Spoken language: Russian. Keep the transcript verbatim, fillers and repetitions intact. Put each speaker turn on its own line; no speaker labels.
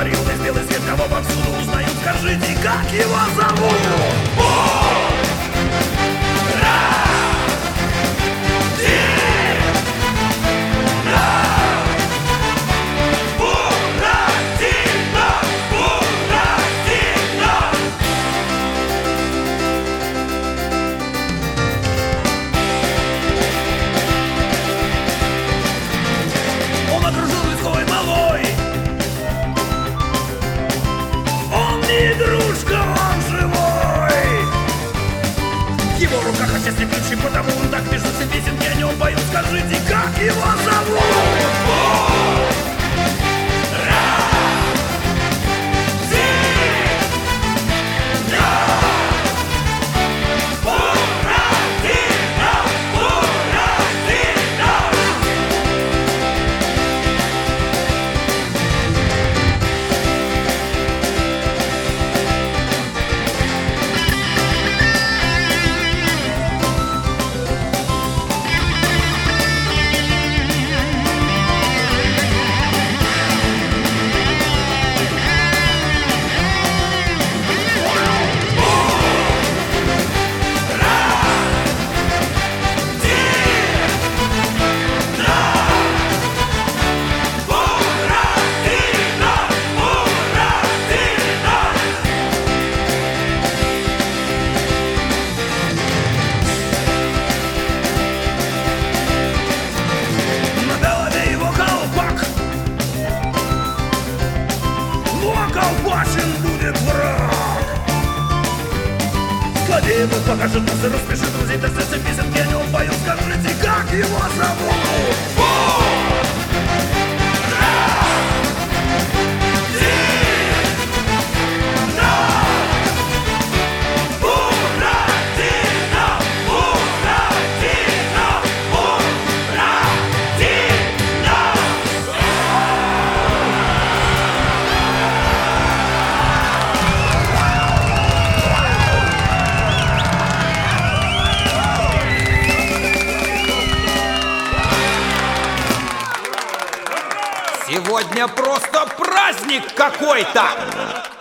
озарил весь белый свет, кого повсюду узнают. Скажите, как его зовут? Если ключи, потому он так пишет все песенки, о нем поют. Скажите, как его зовут? Ему покажет нас и распишет друзей, так все песенки о нем поют. Скажите, как его зовут?
Сегодня просто праздник какой-то!